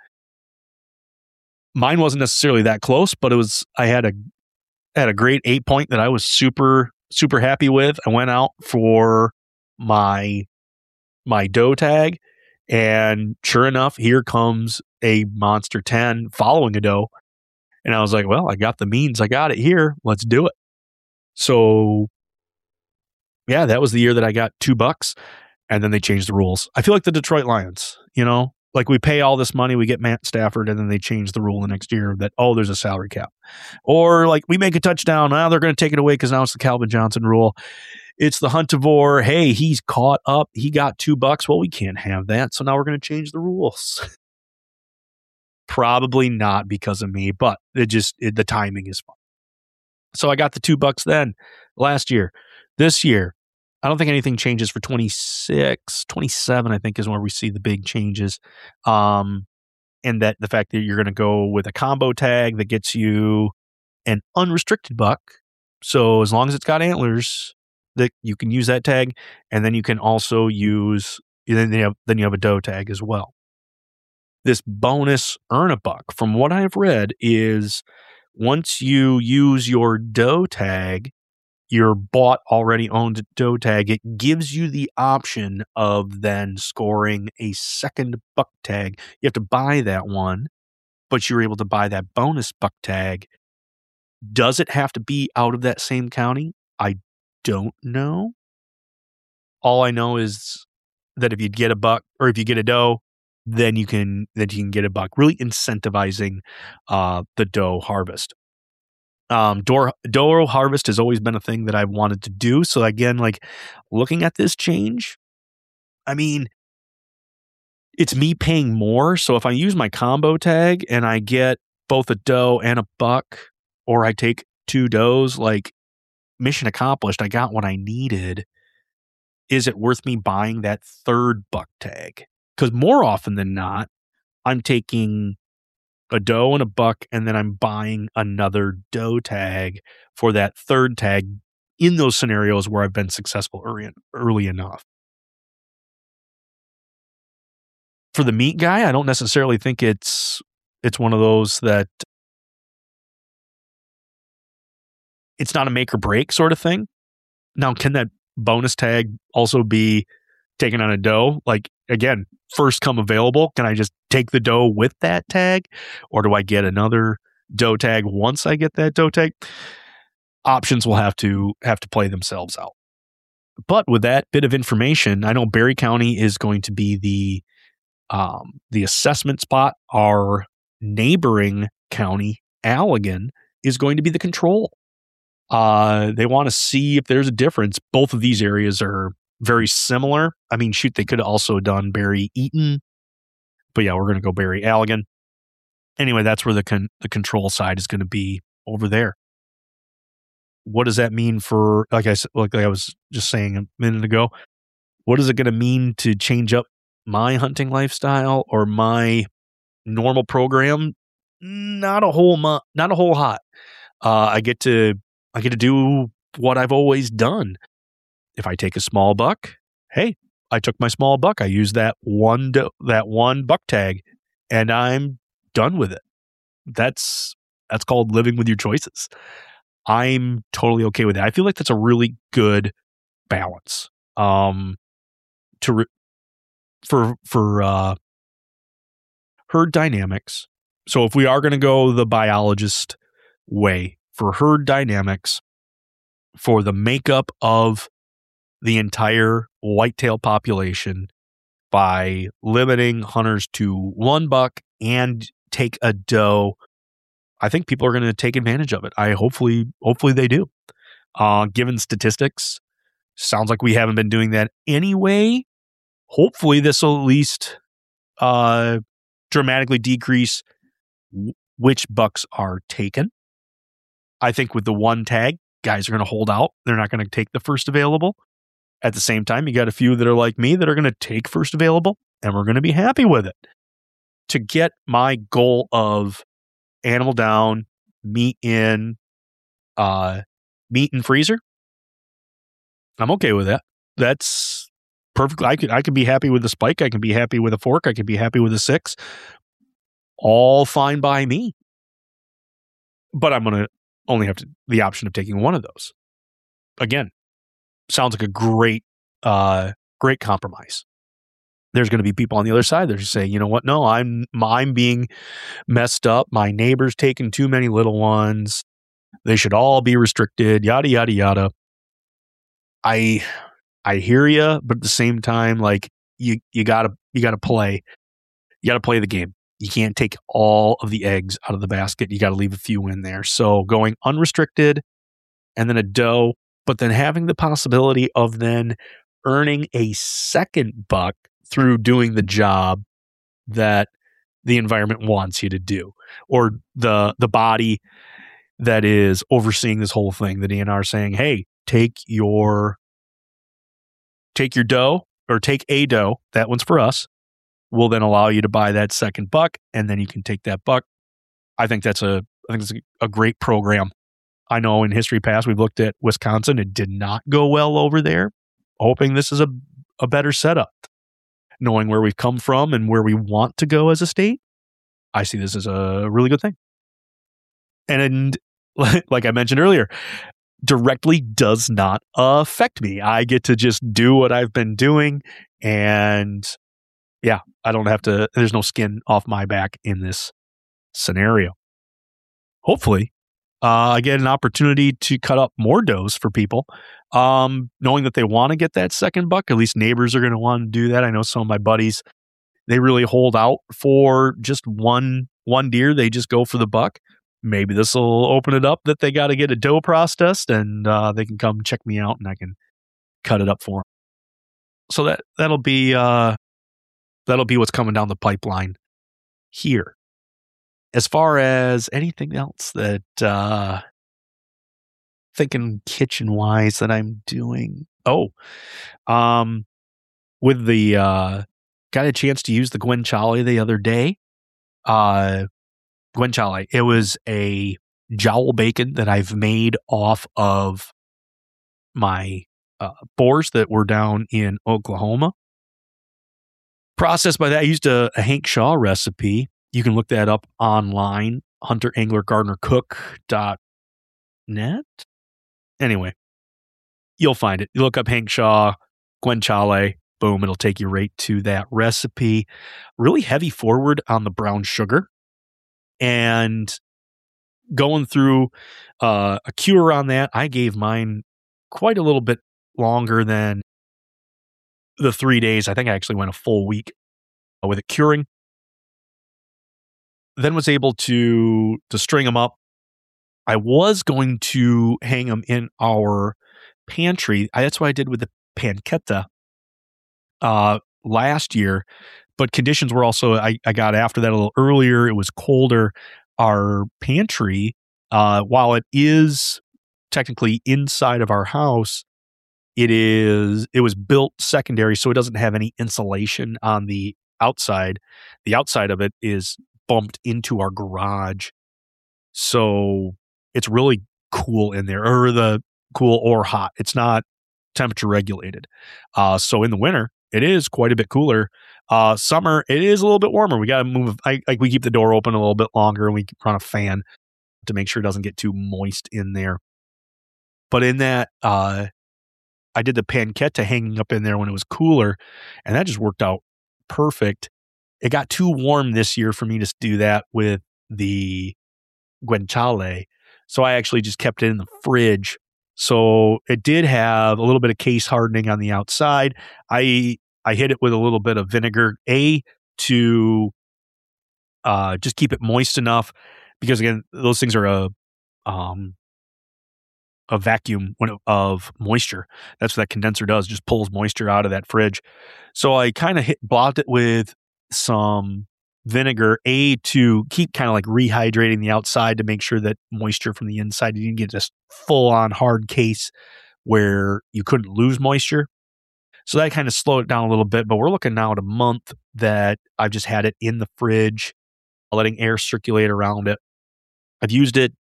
Mine wasn't necessarily that close, but I had a great 8-point that I was super, super happy with. I went out for my doe tag. And sure enough, here comes a monster 10 following a doe. And I was like, well, I got the means. I got it here. Let's do it. So yeah, that was the year that I got $2. And then they changed the rules. I feel like the Detroit Lions, like we pay all this money, we get Matt Stafford, and then they change the rule the next year that, there's a salary cap. Or like we make a touchdown. Now they're going to take it away because now it's the Calvin Johnson rule. It's the Huntivore. Hey, he's caught up. He got $2. Well, we can't have that. So now we're going to change the rules. Probably not because of me, but the timing is fun. So I got the $2 then last year. This year, I don't think anything changes for 26, 27, I think is where we see the big changes. And that the fact that you're going to go with a combo tag that gets you an unrestricted buck. So as long as it's got antlers, that you can use that tag, and then you can also use then you have a doe tag as well. This bonus Earn a Buck, from what I've read, is once you use your doe tag, your bought already owned doe tag, it gives you the option of then scoring a second buck tag. You have to buy that one, but you're able to buy that bonus buck tag. Does it have to be out of that same county? I don't know. All I know is that if you get a buck or if you get a doe, then you can get a buck, really incentivizing the doe harvest. Doe harvest has always been a thing that I've wanted to do. So again, like looking at this change, I mean, it's me paying more. So if I use my combo tag and I get both a doe and a buck, or I take 2 does, like mission accomplished, I got what I needed. Is it worth me buying that third buck tag? Because more often than not, I'm taking a doe and a buck, and then I'm buying another doe tag for that third tag in those scenarios where I've been successful early enough. For the meat guy, I don't necessarily think it's one of those that it's not a make or break sort of thing. Now, can that bonus tag also be taken on a doe? Like, again, first come available. Can I just take the doe with that tag? Or do I get another doe tag once I get that doe tag? Options will have to play themselves out. But with that bit of information, I know Barry County is going to be the assessment spot. Our neighboring county, Allegan, is going to be the control. They want to see if there's a difference. Both of these areas are very similar. I mean, shoot, they could have also done Barry Eaton, but yeah, we're going to go Barry Allegan. Anyway, that's where the control side is going to be over there. What does that mean for, like I was just saying a minute ago, what is it going to mean to change up my hunting lifestyle or my normal program? not a whole lot. I get to do what I've always done. If I take a small buck, hey, I took my small buck. I used that one buck tag, and I'm done with it. That's called living with your choices. I'm totally okay with that. I feel like that's a really good balance. For herd dynamics. So if we are going to go the biologist way for herd dynamics, for the makeup of the entire whitetail population, by limiting hunters to one buck and take a doe, I think people are going to take advantage of it. Hopefully they do. Given statistics, sounds like we haven't been doing that anyway. Hopefully this will at least dramatically decrease which bucks are taken. I think with the one tag, guys are going to hold out. They're not going to take the first available. At the same time, you got a few that are like me that are going to take first available, and we're going to be happy with it. To get my goal of animal down, meat in freezer, I'm okay with that. That's perfect. I could be happy with a spike. I can be happy with a fork. I can be happy with a 6. All fine by me. But I'm going to only have the option of taking one of those. Again, sounds like a great compromise. There's going to be people on the other side that just say, you know what? No, I'm being messed up. My neighbor's taking too many little ones. They should all be restricted. Yada yada yada. I hear you, but at the same time, like you gotta play. You gotta play the game. You can't take all of the eggs out of the basket. You got to leave a few in there. So going unrestricted, and then a doe, but then having the possibility of then earning a second buck through doing the job that the environment wants you to do, or the body that is overseeing this whole thing. The DNR saying, hey, take your doe, or take a doe. That one's for us. Will then allow you to buy that second buck, and then you can take that buck. I think it's a great program. I know in history past we've looked at Wisconsin. It did not go well over there. Hoping this is a better setup. Knowing where we've come from and where we want to go as a state, I see this as a really good thing. And like I mentioned earlier, directly does not affect me. I get to just do what I've been doing, and yeah, I don't have to, there's no skin off my back in this scenario. Hopefully, I get an opportunity to cut up more does for people, knowing that they want to get that second buck. At least neighbors are going to want to do that. I know some of my buddies, they really hold out for just one deer. They just go for the buck. Maybe this will open it up that they got to get a doe processed, and they can come check me out, and I can cut it up for them. So that'll be what's coming down the pipeline here. As far as anything else that thinking kitchen wise that I'm doing, with the got a chance to use the guanciale the other day. Guanciale, it was a jowl bacon that I've made off of my boars that were down in Oklahoma. Processed by that, I used a Hank Shaw recipe. You can look that up online, hunteranglergardenercook.net. Anyway, you'll find it. You look up Hank Shaw, guanciale, boom, it'll take you right to that recipe. Really heavy forward on the brown sugar. And going through a cure on that, I gave mine quite a little bit longer than the 3 days. I think I actually went a full week with it curing. Then was able to string them up. I was going to hang them in our pantry. That's what I did with the pancetta last year. But conditions were also, I got after that a little earlier. It was colder. Our pantry, while it is technically inside of our house, it was built secondary, so it doesn't have any insulation on the outside. The outside of it is bumped into our garage. So it's really cool in there, or cool or hot. It's not temperature regulated. So in the winter, it is quite a bit cooler. Summer, it is a little bit warmer. We got to move. We keep the door open a little bit longer, and we run a fan to make sure it doesn't get too moist in there. But in that, I did the pancetta hanging up in there when it was cooler, and that just worked out perfect. It got too warm this year for me to do that with the guanciale, so I actually just kept it in the fridge. So it did have a little bit of case hardening on the outside. I hit it with a little bit of vinegar, to just keep it moist enough, because again, those things are a vacuum of moisture. That's what that condenser does, just pulls moisture out of that fridge. So I kind of blocked it with some vinegar, to keep kind of like rehydrating the outside to make sure that moisture from the inside, you didn't get this full on hard case where you couldn't lose moisture. So that kind of slowed it down a little bit, but we're looking now at a month that I've just had it in the fridge, letting air circulate around it. I've used it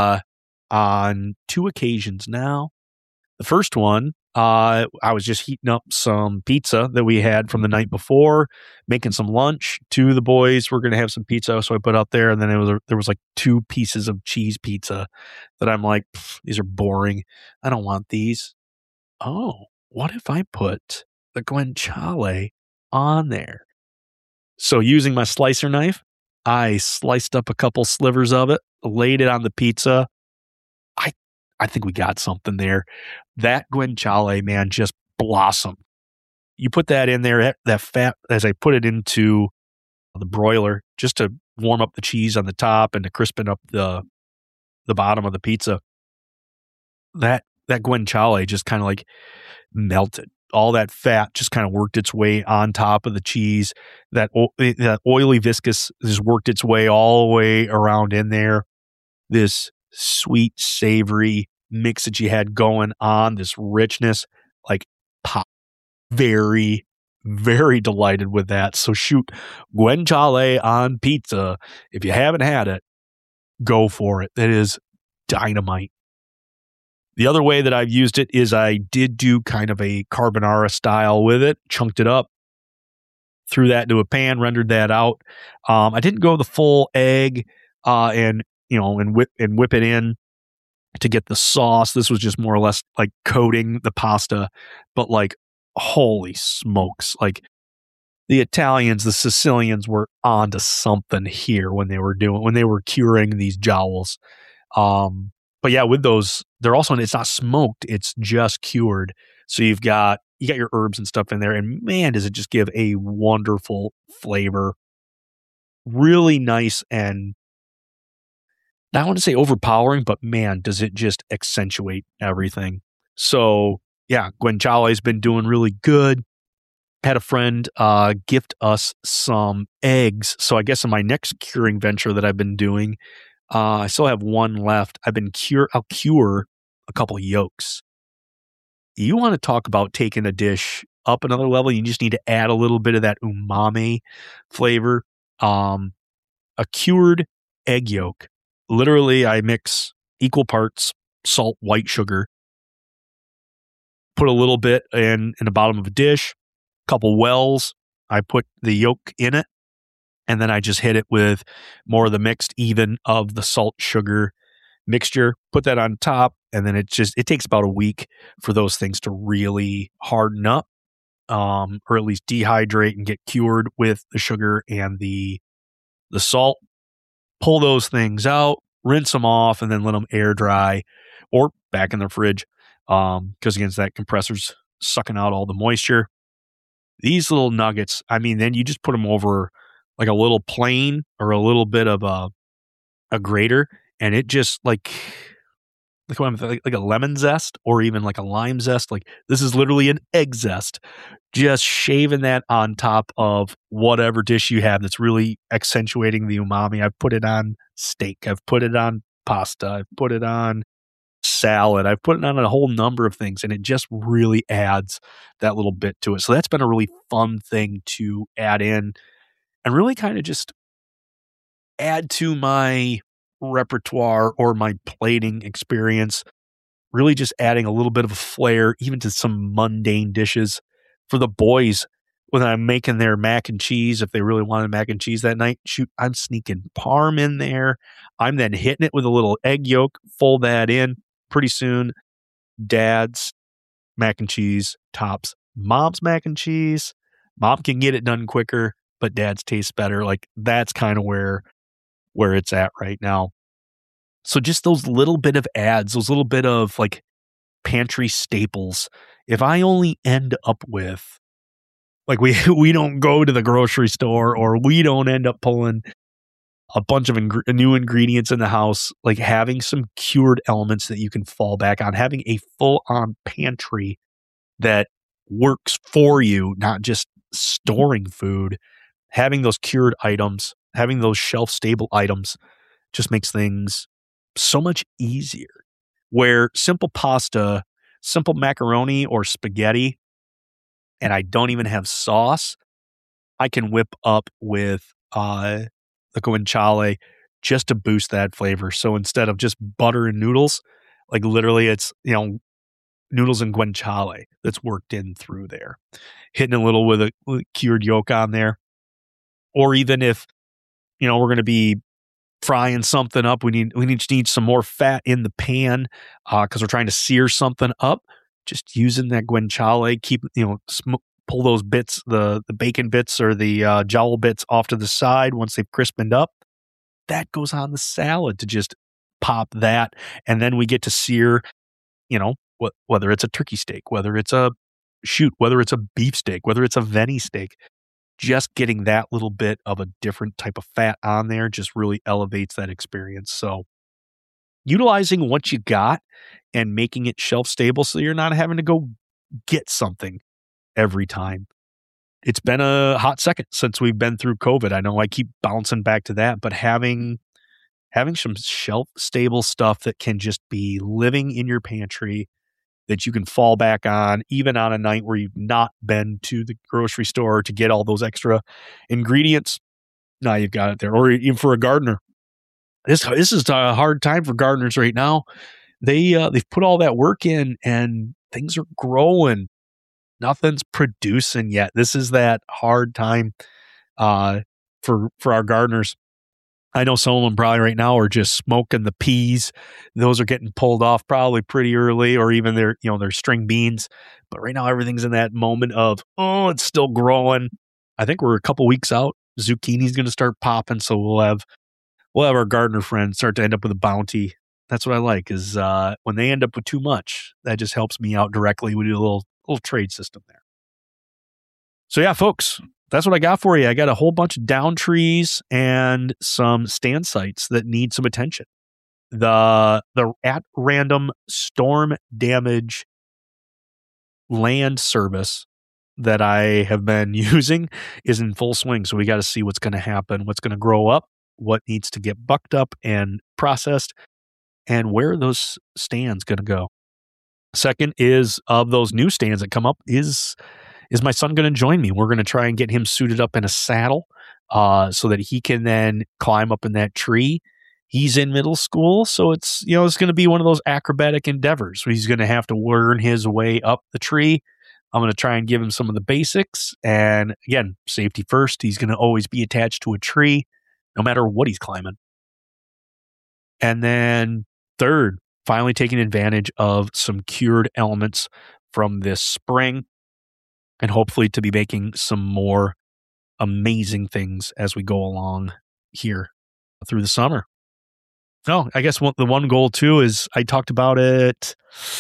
on 2 occasions now. The first one, I was just heating up some pizza that we had from the night before, making some lunch. 2 of the boys were going to have some pizza, so I put out there, and then there was like 2 pieces of cheese pizza that I'm like, these are boring. I don't want these. Oh, what if I put the guanciale on there? So using my slicer knife, I sliced up a couple slivers of it, laid it on the pizza. I think we got something there. That guanciale, man, just blossomed. You put that in there, that fat, as I put it into the broiler, just to warm up the cheese on the top and to crispen up the bottom of the pizza. That guanciale just kind of like melted. All that fat just kind of worked its way on top of the cheese. That oily viscous just worked its way all the way around in there. This sweet, savory mix that you had going on, this richness, like pop. Very, very delighted with that. So shoot, guanciale on pizza. If you haven't had it, go for it. It is dynamite. The other way that I've used it is I did do kind of a carbonara style with it, chunked it up, threw that into a pan, rendered that out. I didn't go the full egg and whip it in to get the sauce. This was just more or less like coating the pasta, but like, holy smokes. Like the Italians, the Sicilians were onto something here when they were curing these jowls. But yeah, with those, they're also, it's not smoked, it's just cured. So you got your herbs and stuff in there, and man, does it just give a wonderful flavor. Really nice, and I want to say overpowering, but man, does it just accentuate everything. So yeah, guanciale's been doing really good. Had a friend gift us some eggs. So I guess in my next curing venture that I've been doing, I still have one left. I'll cure a couple yolks. You want to talk about taking a dish up another level? You just need to add a little bit of that umami flavor. A cured egg yolk. Literally, I mix equal parts salt, white sugar, put a little bit in the bottom of a dish, a couple wells. I put the yolk in it, and then I just hit it with more of the mixed even of the salt sugar mixture, put that on top, and then it takes about a week for those things to really harden up, or at least dehydrate and get cured with the sugar and the salt. Pull those things out, rinse them off, and then let them air dry or back in the fridge, because again, that compressor's sucking out all the moisture. These little nuggets, I mean, then you just put them over like a little plane or a little bit of a grater, and it just like a lemon zest or even like a lime zest. Like this is literally an egg zest. Just shaving that on top of whatever dish you have that's really accentuating the umami. I've put it on steak. I've put it on pasta. I've put it on salad. I've put it on a whole number of things, and it just really adds that little bit to it. So that's been a really fun thing to add in and really kind of just add to my repertoire or my plating experience, really just adding a little bit of a flair, even to some mundane dishes for the boys. When I'm making their mac and cheese, if they really wanted mac and cheese that night, shoot, I'm sneaking parm in there. I'm then hitting it with a little egg yolk, fold that in. Pretty soon, Dad's mac and cheese tops Mom's mac and cheese. Mom can get it done quicker, but Dad's tastes better. Like, that's kind of where it's at right now. So just those little bit of ads, those little bit of like pantry staples. If I only end up with, like, we don't go to the grocery store, or we don't end up pulling a bunch of new ingredients in the house, like having some cured elements that you can fall back on, having a full-on pantry that works for you, not just storing food, having those cured items, having those shelf-stable items just makes things so much easier. Where simple pasta, simple macaroni or spaghetti, and I don't even have sauce, I can whip up with the guanciale just to boost that flavor. So instead of just butter and noodles, like literally it's, noodles and guanciale that's worked in through there. Hitting a little with a cured yolk on there. Or even if, we're going to be frying something up, we need some more fat in the pan because we're trying to sear something up. Just using that guanciale, keep, pull those bits, the bacon bits or the jowl bits off to the side once they've crispened up. That goes on the salad to just pop that. And then we get to sear, whether it's a turkey steak, whether it's a beef steak, whether it's a veni steak, just getting that little bit of a different type of fat on there just really elevates that experience. So utilizing what you got and making it shelf stable so you're not having to go get something every time. It's been a hot second since we've been through COVID. I know I keep bouncing back to that, but having some shelf stable stuff that can just be living in your pantry that you can fall back on, even on a night where you've not been to the grocery store to get all those extra ingredients. Now you've got it there. Or even for a gardener. This is a hard time for gardeners right now. They've put all that work in and things are growing. Nothing's producing yet. This is that hard time for our gardeners. I know some of them probably right now are just smoking the peas. Those are getting pulled off probably pretty early, or even their string beans. But right now everything's in that moment of, it's still growing. I think we're a couple weeks out. Zucchini's going to start popping, so we'll have our gardener friends start to end up with a bounty. That's what I like, is when they end up with too much, that just helps me out directly. We do a little trade system there. So yeah, folks, that's what I got for you. I got a whole bunch of down trees and some stand sites that need some attention. The at random storm damage land service that I have been using is in full swing. So we got to see what's going to happen, what's going to grow up, what needs to get bucked up and processed, and where are those stands going to go. Second is, of those new stands that come up, is my son going to join me? We're going to try and get him suited up in a saddle so that he can then climb up in that tree. He's in middle school, so it's going to be one of those acrobatic endeavors where he's going to have to learn his way up the tree. I'm going to try and give him some of the basics. And again, safety first. He's going to always be attached to a tree no matter what he's climbing. And then third, finally taking advantage of some cured elements from this spring, and hopefully to be making some more amazing things as we go along here through the summer. Oh, I guess the one goal too is, I talked about it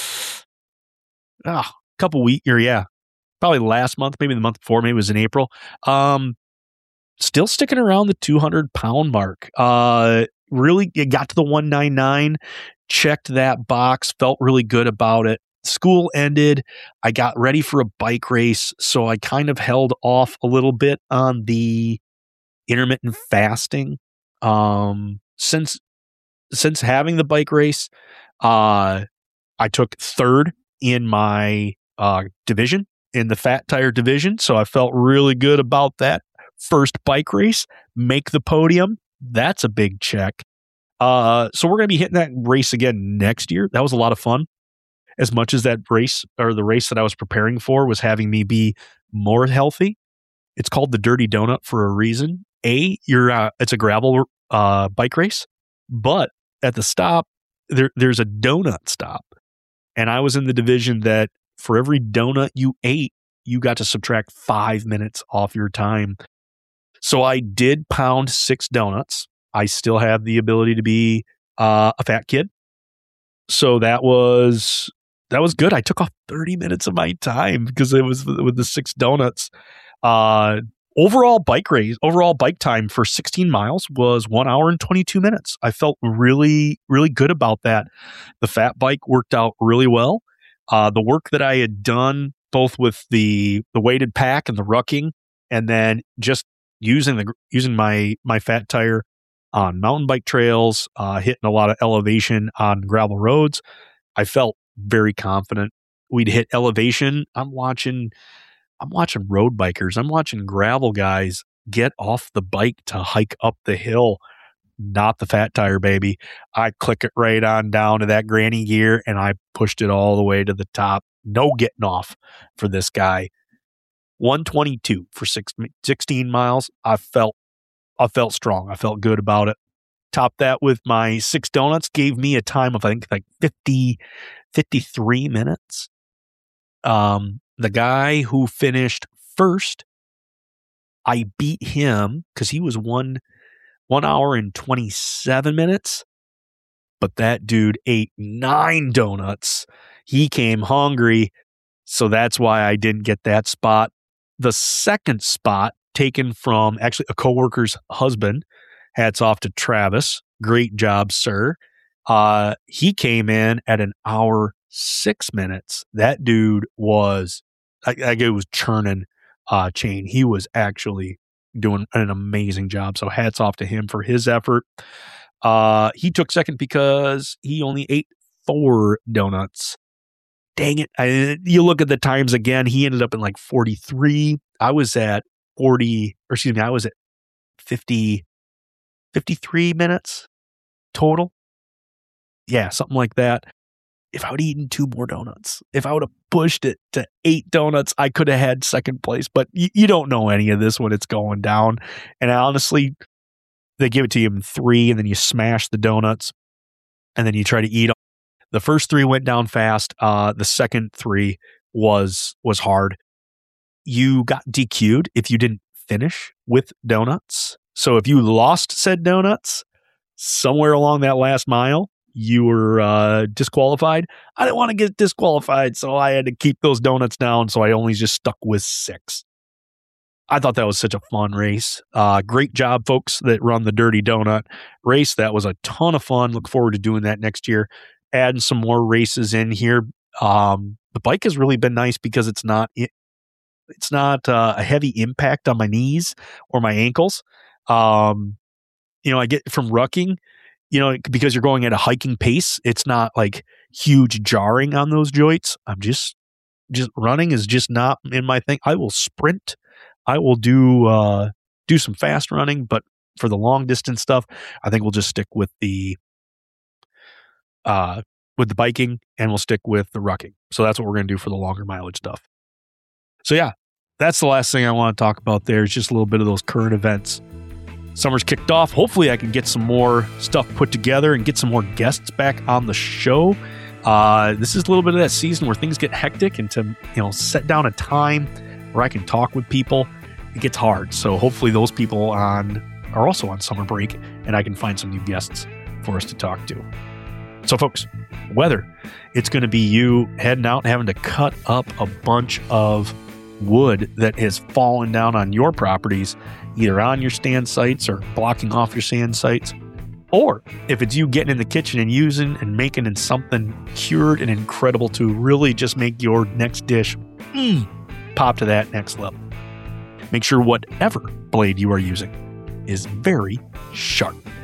a couple weeks, or probably last month, maybe the month before, maybe it was in April. Still sticking around the 200-pound mark. Really, it got to the 199, checked that box, felt really good about it. School ended. I got ready for a bike race, so I kind of held off a little bit on the intermittent fasting. Since having the bike race, I took third in my division, in the fat tire division, so I felt really good about that first bike race. Make the podium, that's a big check. So we're going to be hitting that race again next year. That was a lot of fun. As much as that race, or the race that I was preparing for, was having me be more healthy. It's called the Dirty Donut for a reason. It's a gravel bike race, but at the stop, there's a donut stop. And I was in the division that for every donut you ate, you got to subtract 5 minutes off your time. So I did pound 6 donuts. I still have the ability to be a fat kid. So that was good. I took off 30 minutes of my time because it was with the 6 donuts. Overall bike time for 16 miles was 1 hour and 22 minutes. I felt really, really good about that. The fat bike worked out really well. The work that I had done, both with the weighted pack and the rucking, and then just using my fat tire on mountain bike trails, hitting a lot of elevation on gravel roads, I felt very confident. We'd hit elevation. I'm watching road bikers. I'm watching gravel guys get off the bike to hike up the hill. Not the fat tire, baby. I click it right on down to that granny gear, and I pushed it all the way to the top. No getting off for this guy. 122 for 16 miles. I felt strong. I felt good about it. Topped that with my 6 donuts. Gave me a time of, I think, like 53 minutes. The guy who finished first, I beat him because he was 1 hour and 27 minutes. But that dude ate 9 donuts. He came hungry. So that's why I didn't get that spot. The second spot taken from actually a coworker's husband. Hats off to Travis. Great job, sir. He came in at 1 hour 6 minutes. That dude was, it was churning chain. He was actually doing an amazing job. So hats off to him for his effort. He took second because he only ate 4 donuts. Dang it. You look at the times again, he ended up in like 43. I was at 53 minutes total. Yeah, something like that. If I would have eaten 2 more donuts, if I would have pushed it to 8 donuts, I could have had second place. But you don't know any of this when it's going down. And honestly, they give it to you in 3, and then you smash the donuts, and then you try to eat them. The first 3 went down fast. The second 3 was hard. You got DQ'd if you didn't finish with donuts. So if you lost said donuts somewhere along that last mile, you were disqualified. I didn't want to get disqualified, so I had to keep those donuts down. So I only just stuck with 6. I thought that was such a fun race. Great job, folks that run the Dirty Donut race. That was a ton of fun. Look forward to doing that next year. Adding some more races in here. The bike has really been nice because it's not a heavy impact on my knees or my ankles. I get from rucking, because you're going at a hiking pace, it's not like huge jarring on those joints. I'm just running is just not in my thing. I will sprint. I will do some fast running, but for the long distance stuff, I think we'll just stick with the biking, and we'll stick with the rucking. So that's what we're going to do for the longer mileage stuff. So yeah, that's the last thing I want to talk about there. Is just a little bit of those current events. Summer's kicked off. Hopefully I can get some more stuff put together and get some more guests back on the show. This is a little bit of that season where things get hectic, and to set down a time where I can talk with people, it gets hard. So hopefully those people are also on summer break, and I can find some new guests for us to talk to. So folks, whether it's going to be you heading out and having to cut up a bunch of wood that has fallen down on your properties, either on your stand sites or blocking off your stand sites, or if it's you getting in the kitchen and using and making in something cured and incredible to really just make your next dish pop to that next level. Make sure whatever blade you are using is very sharp.